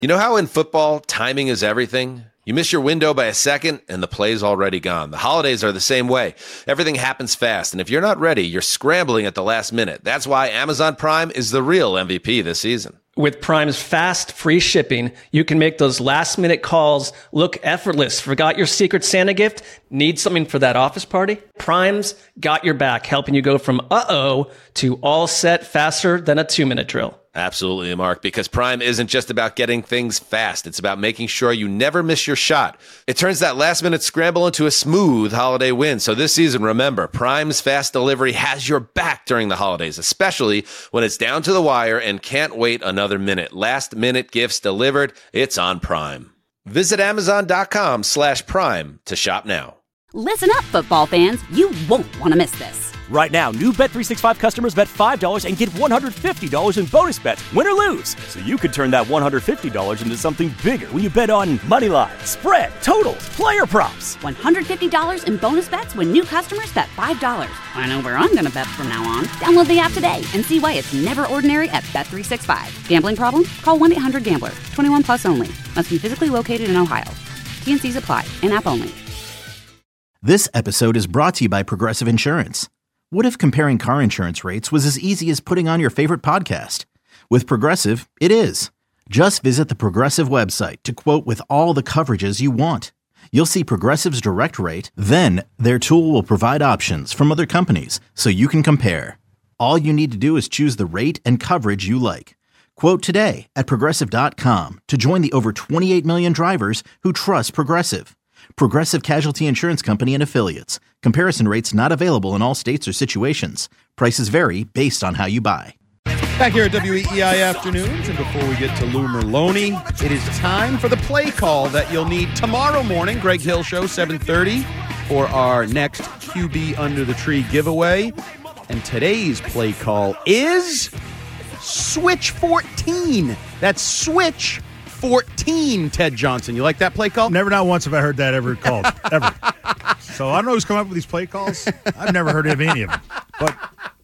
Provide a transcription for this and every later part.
You know how in football, timing is everything? You miss your window by a second, and the play's already gone. The holidays are the same way. Everything happens fast, and if you're not ready, you're scrambling at the last minute. That's why Amazon Prime is the real MVP this season. With Prime's fast, free shipping, you can make those last-minute calls look effortless. Forgot your Secret Santa gift? Need something for that office party? Prime's got your back, helping you go from uh-oh to all set faster than a 2-minute drill. Absolutely, Mark, because Prime isn't just about getting things fast. It's about making sure you never miss your shot. It turns that last-minute scramble into a smooth holiday win. So this season, remember, Prime's fast delivery has your back during the holidays, especially when it's down to the wire and can't wait another minute. Last-minute gifts delivered, it's on Prime. Visit Amazon.com/Prime to shop now. Listen up, football fans. You won't want to miss this. Right now, new Bet365 customers bet $5 and get $150 in bonus bets, win or lose. So you could turn that $150 into something bigger when you bet on moneyline, spread, totals, player props. $150 in bonus bets when new customers bet $5. I know where I'm going to bet from now on. Download the app today and see why it's never ordinary at Bet365. Gambling problem? Call 1-800-GAMBLER. 21 plus only. Must be physically located in Ohio. T&Cs apply. In-app only. This episode is brought to you by Progressive Insurance. What if comparing car insurance rates was as easy as putting on your favorite podcast? With Progressive, it is. Just visit the Progressive website to quote with all the coverages you want. You'll see Progressive's direct rate, then their tool will provide options from other companies so you can compare. All you need to do is choose the rate and coverage you like. Quote today at Progressive.com to join the over 28 million drivers who trust Progressive. Progressive Casualty Insurance Company and Affiliates. Comparison rates not available in all states or situations. Prices vary based on how you buy. Back here at WEEI Afternoons, and before we get to Lou Merloni, it is time for the play call that you'll need tomorrow morning. Greg Hill Show, 7:30, for our next QB Under the Tree giveaway. And today's play call is Switch 14. That's Switch 14, Ted Johnson. You like that play call? Never, not once have I heard that ever called, ever. So I don't know who's come up with these play calls. I've never heard of any of them. But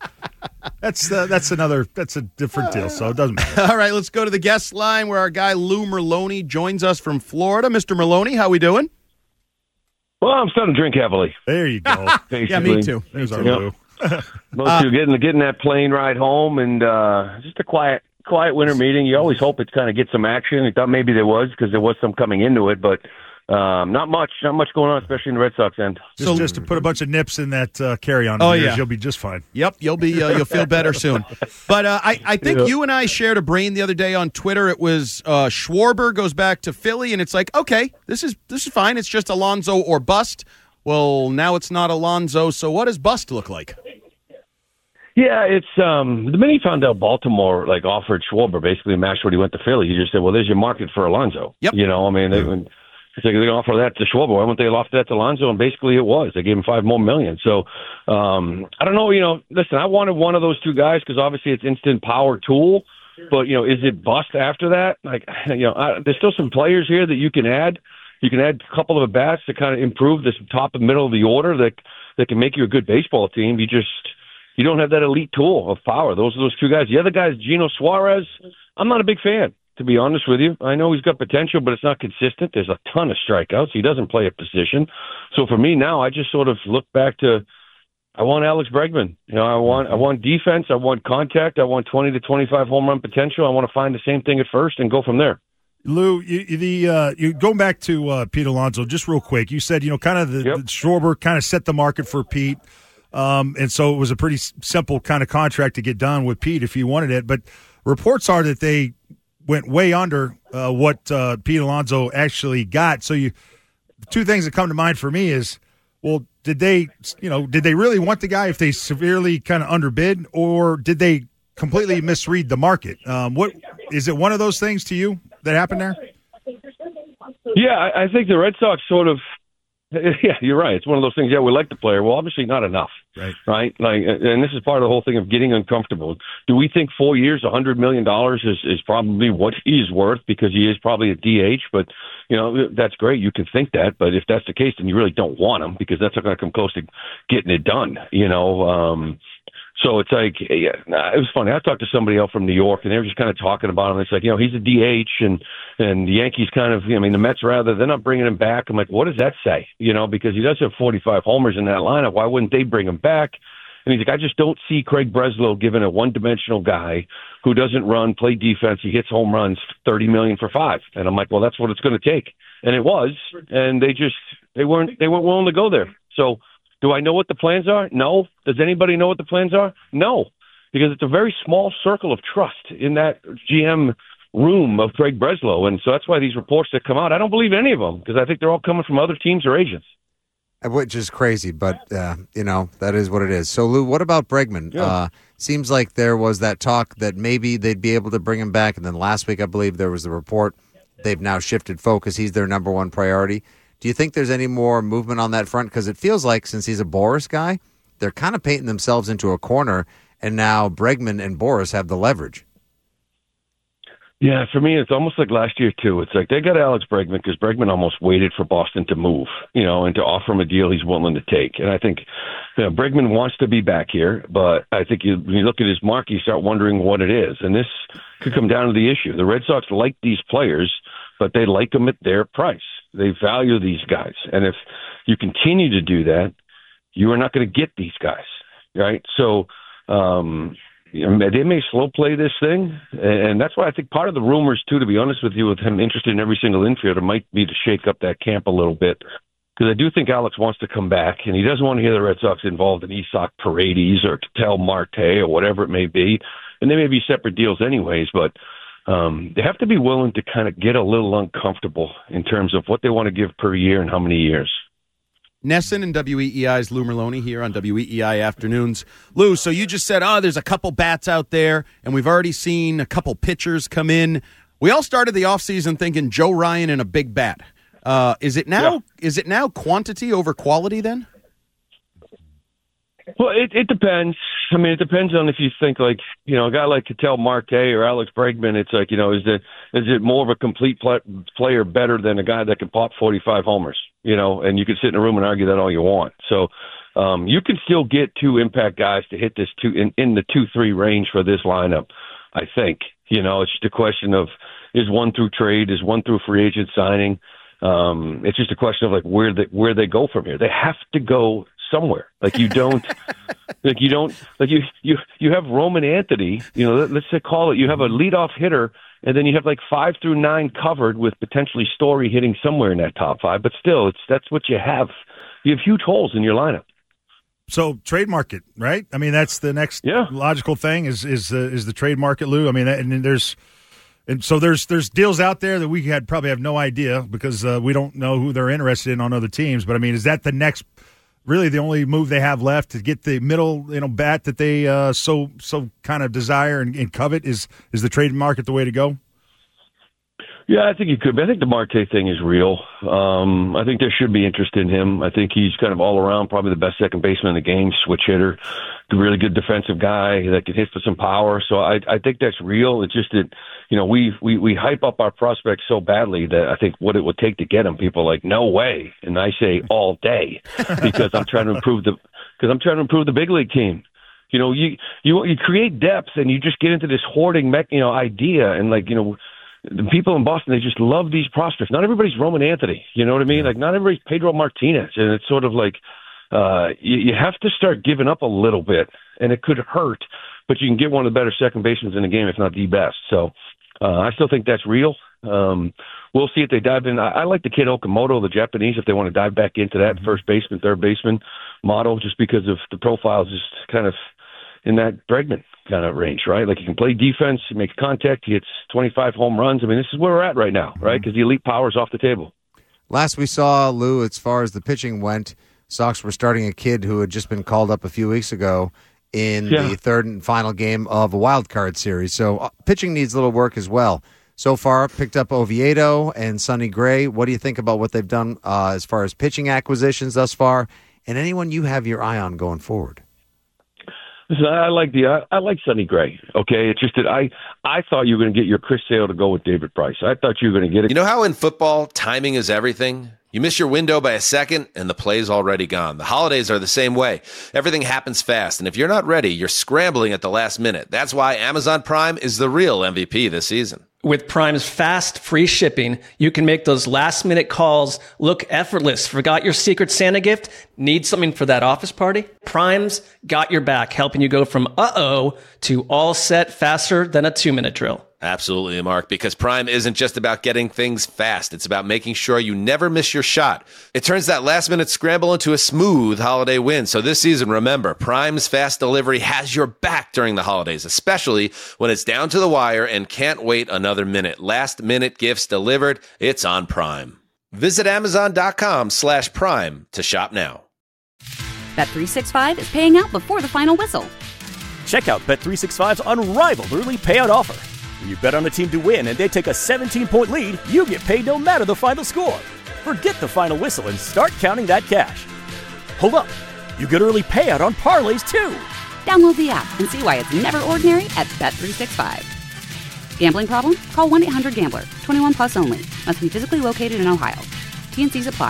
that's a different deal, so it doesn't matter. All right, let's go to the guest line where our guy Lou Merloni joins us from Florida. Mr. Merloni, how we doing? Well, I'm starting to drink heavily. There you go. Yeah, me too. There's our Lou. Most of you getting that plane ride home, and just a quiet winter meeting. You always hope it's kind of get some action. I thought maybe there was, because there was some coming into it, but not much going on, especially in the Red Sox end. Just to put a bunch of nips in that carry-on. You'll be just fine. Yep, you'll feel better soon. But I think you and I shared a brain the other day on Twitter. It was Schwarber goes back to Philly, and it's like, okay, this is fine. It's just Alonso or bust. Well, now it's not Alonso. So what does bust look like? Yeah, it's the minute he found out Baltimore offered Schwarber basically a match when he went to Philly. He just said, "Well, there's your market for Alonso." Yep. It's like they're going to offer that to Schwarber. Why wouldn't they offer that to Alonso? And basically, it was. They gave him $5 more million. So I don't know. Listen, I wanted one of those two guys because obviously it's instant power tool. But is it bust after that? There's still some players here that you can add. You can add a couple of bats to kind of improve this top and middle of the order that can make you a good baseball team. You don't have that elite tool of power. Those are those two guys. The other guy is Gino Suarez. I'm not a big fan, to be honest with you. I know he's got potential, but it's not consistent. There's a ton of strikeouts. He doesn't play a position. So for me now, I just sort of look back to I want Alex Bregman. I want defense. I want contact. I want 20 to 25 home run potential. I want to find the same thing at first and go from there. Lou, you going back to Pete Alonso just real quick. You said the Schwarber kind of set the market for Pete. And so it was a pretty simple kind of contract to get done with Pete if he wanted it. But reports are that they went way under what Pete Alonso actually got. So the two things that come to mind for me is, well, did they really want the guy if they severely kind of underbid, or did they completely misread the market? What is it? One of those things to you that happened there? Yeah, I think the Red Sox sort of. Yeah, you're right. It's one of those things. Yeah, we like the player. Well, obviously not enough, right? And this is part of the whole thing of getting uncomfortable. Do we think 4 years, $100 million is probably what he's worth because he is probably a DH? But that's great. You can think that, but if that's the case, then you really don't want him because that's not going to come close to getting it done. So it's like, it was funny. I talked to somebody else from New York, and they were just kind of talking about him. It's like, he's a DH, and the Yankees kind of, the Mets rather, they're not bringing him back. I'm like, what does that say? Because he does have 45 homers in that lineup. Why wouldn't they bring him back? And he's like, I just don't see Craig Breslow giving a one-dimensional guy who doesn't run, play defense, he hits home runs, $30 million for 5. And I'm like, well, that's what it's going to take. And it was, and they weren't willing to go there. So, do I know what the plans are? No. Does anybody know what the plans are? No, because it's a very small circle of trust in that GM room of Craig Breslow. And so that's why these reports that come out, I don't believe any of them, because I think they're all coming from other teams or agents. Which is crazy, but, that is what it is. So, Lou, what about Bregman? Yeah. Seems like there was that talk that maybe they'd be able to bring him back, and then last week, I believe, there was the report they've now shifted focus. He's their number one priority. Do you think there's any more movement on that front? Because it feels like since he's a Boris guy, they're kind of painting themselves into a corner, and now Bregman and Boris have the leverage. Yeah, for me, it's almost like last year, too. It's like they got Alex Bregman because Bregman almost waited for Boston to move, and to offer him a deal he's willing to take. And I think Bregman wants to be back here, but I think when you look at his mark, you start wondering what it is. And this could come down to the issue. The Red Sox like these players, but they like them at their price. They value these guys. And if you continue to do that, you are not going to get these guys, right? So they may slow play this thing. And that's why I think part of the rumors, too, to be honest with you, with him interested in every single infielder might be to shake up that camp a little bit. Because I do think Alex wants to come back, and he doesn't want to hear the Red Sox involved in Isaac Paredes or Ketel Marte or whatever it may be. And they may be separate deals anyways, but they have to be willing to kind of get a little uncomfortable in terms of what they want to give per year and how many years. Nesson and WEEI's Lou Merloni here on WEEI Afternoons. Lou, so you just said, there's a couple bats out there, and we've already seen a couple pitchers come in. We all started the offseason thinking Joe Ryan and a big bat. Is it now? Yeah. Is it now quantity over quality then? Well, it depends. I mean, it depends on if you think like, a guy like Ketel Marte or Alex Bregman, it's like, is it more of a complete player better than a guy that can pop 45 homers, and you can sit in a room and argue that all you want. So you can still get 2 impact guys to hit this in the 2-3 range for this lineup, I think. It's just a question of, is one through trade, is one through free agent signing? It's just a question of like where they go from here. They have to go somewhere. Like you have Roman Anthony, let's say call it, you have a leadoff hitter, and then you have like 5 through 9 covered with potentially Story hitting somewhere in that top 5, but still that's what you have. You have huge holes in your lineup. So trade market, right? I mean, that's the next logical thing is the trade market, Lou. I mean, and there's deals out there that we probably have no idea because we don't know who they're interested in on other teams. But I mean, is that the next? Really, the only move they have left to get the middle, bat that they so kind of desire and covet is the trade market the way to go? Yeah, I think he could. I think the Marte thing is real. I think there should be interest in him. I think he's kind of all around, probably the best second baseman in the game, switch hitter, a really good defensive guy that can hit for some power. So I think that's real. It's just that, we hype up our prospects so badly that I think what it would take to get him, people are like, no way. And I say all day because I'm trying to improve the big league team. You create depth and you just get into this hoarding, idea and the people in Boston, they just love these prospects. Not everybody's Roman Anthony. You know what I mean? Like, not everybody's Pedro Martinez. And it's sort of like you have to start giving up a little bit, and it could hurt, but you can get one of the better second basemen in the game, if not the best. So I still think that's real. We'll see if they dive in. I like the kid Okamoto, the Japanese, if they want to dive back into that first baseman, third baseman model, just because of the profile is just kind of in that Bregman kind of range, right? Like, he can play defense, he makes contact, he hits 25 home runs. I mean, this is where we're at right now, right? Because the elite power is off the table. Last we saw, Lou, as far as the pitching went, Sox were starting a kid who had just been called up a few weeks ago in the third and final game of a wild card series. So pitching needs a little work as well. So far, picked up Oviedo and Sonny Gray. What do you think about what they've done as far as pitching acquisitions thus far, and anyone you have your eye on going forward? Listen, I like Sonny Gray. Okay, it's just that I thought you were going to get your Chris Sale to go with David Price. I thought you were going to get it. You know how in football timing is everything? You miss your window by a second, and the play's already gone. The holidays are the same way. Everything happens fast, and if you're not ready, you're scrambling at the last minute. That's why Amazon Prime is the real MVP this season. With Prime's fast, free shipping, you can make those last-minute calls look effortless. Forgot your Secret Santa gift? Need something for that office party? Prime's got your back, helping you go from uh-oh to all set faster than a 2-minute drill. Absolutely, Mark, because Prime isn't just about getting things fast. It's about making sure you never miss your shot. It turns that last-minute scramble into a smooth holiday win. So this season, remember, Prime's fast delivery has your back during the holidays, especially when it's down to the wire and can't wait another minute. Last-minute gifts delivered, it's on Prime. Visit Amazon.com/Prime to shop now. Bet365 is paying out before the final whistle. Check out Bet365's unrivaled early payout offer. When you bet on a team to win and they take a 17-point lead, you get paid no matter the final score. Forget the final whistle and start counting that cash. Hold up. You get early payout on parlays, too. Download the app and see why it's never ordinary at Bet365. Gambling problem? Call 1-800-GAMBLER. 21 plus only. Must be physically located in Ohio. T&Cs apply.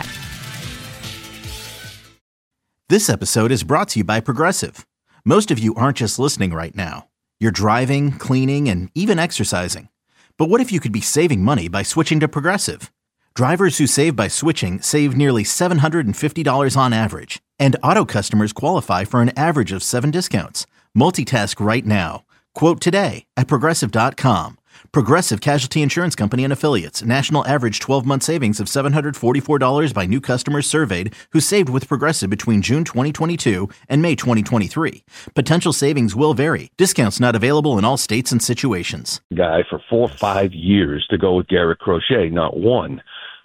This episode is brought to you by Progressive. Most of you aren't just listening right now. You're driving, cleaning, and even exercising. But what if you could be saving money by switching to Progressive? Drivers who save by switching save nearly $750 on average. And auto customers qualify for an average of 7 discounts. Multitask right now. Quote today at Progressive.com. Progressive Casualty Insurance Company and Affiliates. National average 12-month savings of $744 by new customers surveyed who saved with Progressive between June 2022 and May 2023. Potential savings will vary. Discounts not available in all states and situations. Guy for 4 or 5 years to go with Garrett Crochet, not one.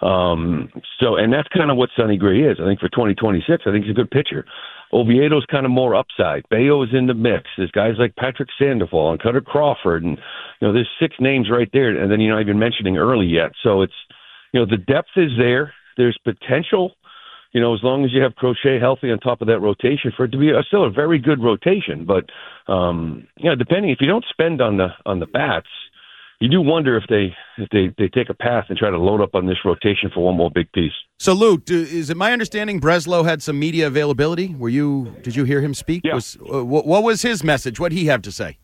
And that's kind of what Sonny Gray is. I think for 2026, I think he's a good pitcher. Oviedo's kind of more upside. Bayo is in the mix. There's guys like Patrick Sandoval and Cutter Crawford, and there's 6 names right there, and then you're not even mentioning early yet. So it's the depth is there. There's potential, as long as you have Crochet healthy on top of that rotation for it to be still a very good rotation. But depending if you don't spend on the bats, you do wonder if they take a path and try to load up on this rotation for one more big piece. So, Luke, is it my understanding Breslow had some media availability? Did you hear him speak? Yeah. What was his message? What did he have to say?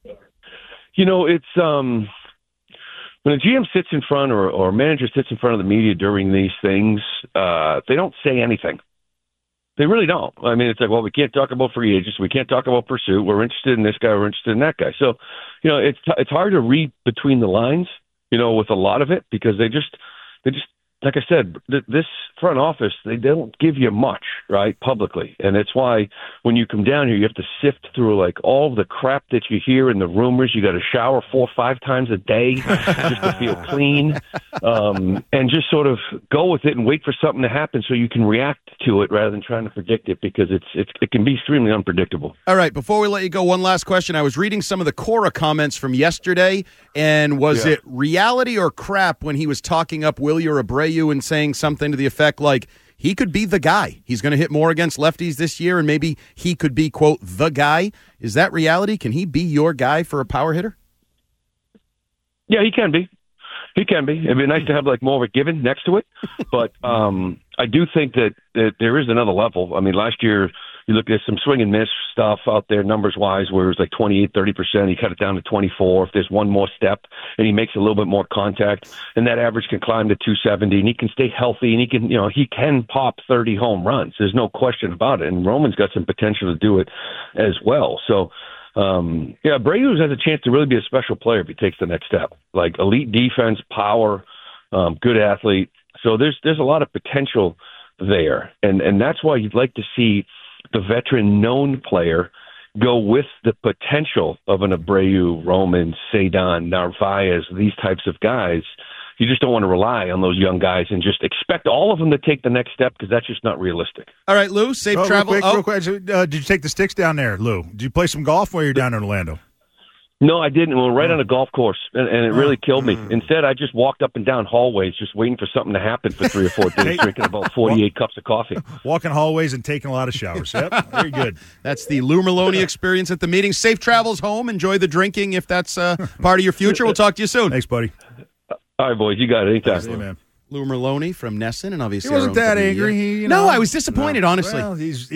It's when a GM sits in front or a manager sits in front of the media during these things, they don't say anything. They really don't. I mean, it's like, well, we can't talk about free agents. We can't talk about pursuit. We're interested in this guy. We're interested in that guy. So, it's hard to read between the lines, with a lot of it because they just like I said, this front office, they don't give you much, right, publicly. And it's why when you come down here, you have to sift through, like, all the crap that you hear and the rumors. You got to shower 4 or 5 times a day just to feel clean, and just sort of go with it and wait for something to happen so you can react to it rather than trying to predict it because it can be extremely unpredictable. All right, before we let you go, one last question. I was reading some of the Cora comments from yesterday, and was it reality or crap when he was talking up Wilyer Abreu and saying something to the effect like he could be the guy? He's going to hit more against lefties this year, and maybe he could be, quote, the guy. Is that reality? Can he be your guy for a power hitter? Yeah, he can be. He can be. It'd be nice to have like more of a given next to it. But I do think that there is another level. I mean, last year you look at some swing and miss stuff out there numbers-wise where it was like 28, 30%. He cut it down to 24. If there's one more step and he makes a little bit more contact, and that average can climb to 270, and he can stay healthy, and he can pop 30 home runs. There's no question about it. And Roman's got some potential to do it as well. So, Abreu has a chance to really be a special player if he takes the next step. Like elite defense, power, good athlete. So there's a lot of potential there. And that's why you'd like to see the veteran known player go with the potential of an Abreu, Roman, Cedon, Narvaez, these types of guys. You just don't want to rely on those young guys and just expect all of them to take the next step because that's just not realistic. All right, Lou, safe travel. Real quick. Did you take the sticks down there, Lou? Did you play some golf while you're down in Orlando? No, I didn't. We were right on a golf course, and it really killed me. Instead, I just walked up and down hallways just waiting for something to happen for 3 or 4 days, drinking about 48 cups of coffee. Walking hallways and taking a lot of showers. Yep, very good. That's the Lou Merloni experience at the meeting. Safe travels home. Enjoy the drinking if that's part of your future. We'll talk to you soon. Thanks, buddy. All right, boys. You got it. Anytime. See you, man. Lou Merloni from Nesson, and obviously he wasn't that angry. No, I was disappointed, honestly. Well,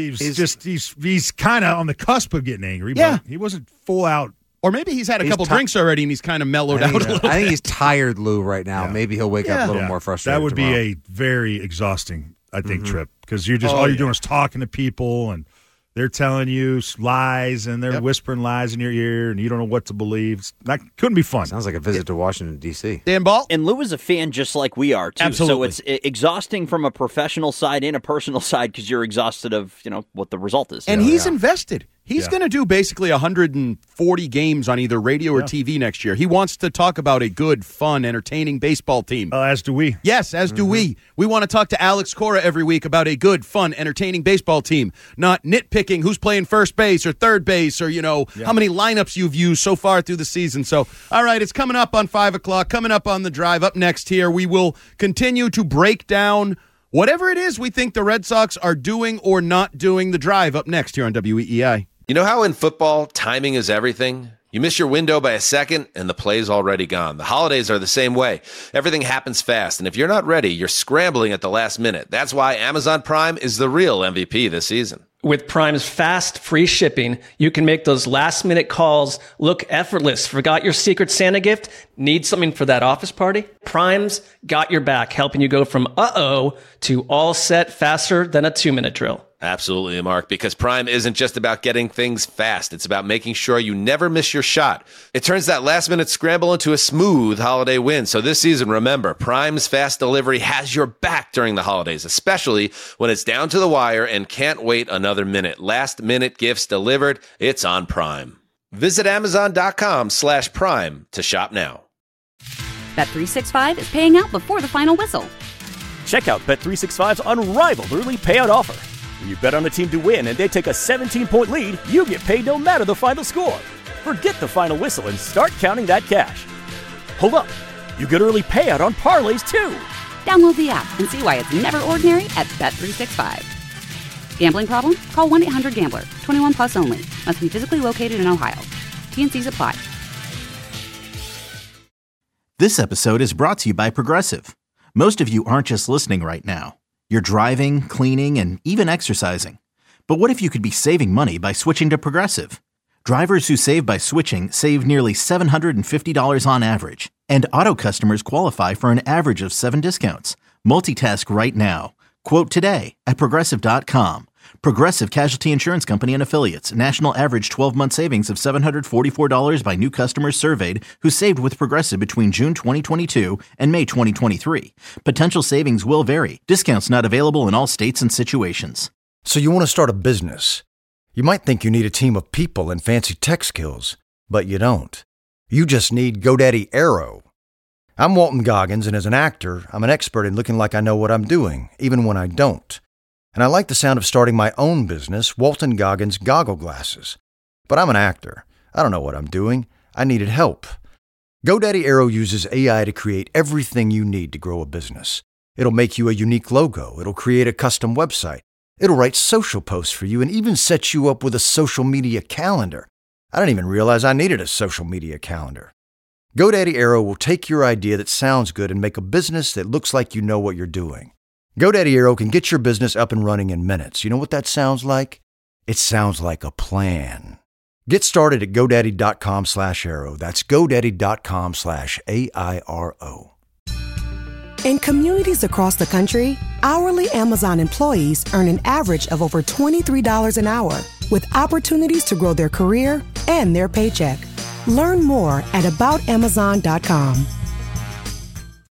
he's kind of on the cusp of getting angry. Yeah, but he wasn't full out. Or maybe he's had a couple drinks already, and he's kind of mellowed out a little bit. I think he's tired, Lou, right now. Yeah. Maybe he'll wake up a little more frustrated. That would tomorrow. be a very exhausting, I think, trip because you're just all you're doing is talking to people and. They're telling you lies, and they're whispering lies in your ear, and you don't know what to believe. That couldn't be fun. Sounds like a visit to Washington, D.C. Dan Ball? And Lou is a fan just like we are, too. Absolutely. So it's exhausting from a professional side and a personal side because you're exhausted of, what the result is. And he's invested. He's going to do basically 140 games on either radio or TV next year. He wants to talk about a good, fun, entertaining baseball team. As do we. Yes, as do we. We want to talk to Alex Cora every week about a good, fun, entertaining baseball team, not nitpicking who's playing first base or third base or, how many lineups you've used so far through the season. So, all right, it's coming up on 5 o'clock, coming up on The Drive. Up next here, we will continue to break down whatever it is we think the Red Sox are doing or not doing. The Drive up next here on WEEI. You know how in football, timing is everything? You miss your window by a second, and the play's already gone. The holidays are the same way. Everything happens fast, and if you're not ready, you're scrambling at the last minute. That's why Amazon Prime is the real MVP this season. With Prime's fast, free shipping, you can make those last-minute calls look effortless. Forgot your Secret Santa gift? Need something for that office party? Prime's got your back, helping you go from uh-oh to all set faster than a 2-minute drill. Absolutely, Mark, because Prime isn't just about getting things fast. It's about making sure you never miss your shot. It turns that last-minute scramble into a smooth holiday win. So this season, remember, Prime's fast delivery has your back during the holidays, especially when it's down to the wire and can't wait another minute. Last-minute gifts delivered, it's on Prime. Visit Amazon.com/Prime to shop now. Bet365 is paying out before the final whistle. Check out Bet365's unrivaled early payout offer. When you bet on a team to win and they take a 17-point lead, you get paid no matter the final score. Forget the final whistle and start counting that cash. Hold up. You get early payout on parlays, too. Download the app and see why it's never ordinary at Bet365. Gambling problem? Call 1-800-GAMBLER. 21 plus only. Must be physically located in Ohio. T&Cs apply. This episode is brought to you by Progressive. Most of you aren't just listening right now. You're driving, cleaning, and even exercising. But what if you could be saving money by switching to Progressive? Drivers who save by switching save nearly $750 on average. And auto customers qualify for an average of 7 discounts. Multitask right now. Quote today at Progressive.com. Progressive Casualty Insurance Company and Affiliates. National average 12-month savings of $744 by new customers surveyed who saved with Progressive between June 2022 and May 2023. Potential savings will vary. Discounts not available in all states and situations. So you want to start a business. You might think you need a team of people and fancy tech skills, but you don't. You just need GoDaddy Aero. I'm Walton Goggins, and as an actor, I'm an expert in looking like I know what I'm doing, even when I don't. And I like the sound of starting my own business, Walton Goggins Goggle Glasses. But I'm an actor. I don't know what I'm doing. I needed help. GoDaddy Aero uses AI to create everything you need to grow a business. It'll make you a unique logo. It'll create a custom website. It'll write social posts for you and even set you up with a social media calendar. I didn't even realize I needed a social media calendar. GoDaddy Aero will take your idea that sounds good and make a business that looks like you know what you're doing. GoDaddy Aero can get your business up and running in minutes. You know what that sounds like? It sounds like a plan. Get started at GoDaddy.com/Aero. That's GoDaddy.com/AIRO. In communities across the country, hourly Amazon employees earn an average of over $23 an hour, with opportunities to grow their career and their paycheck. Learn more at AboutAmazon.com.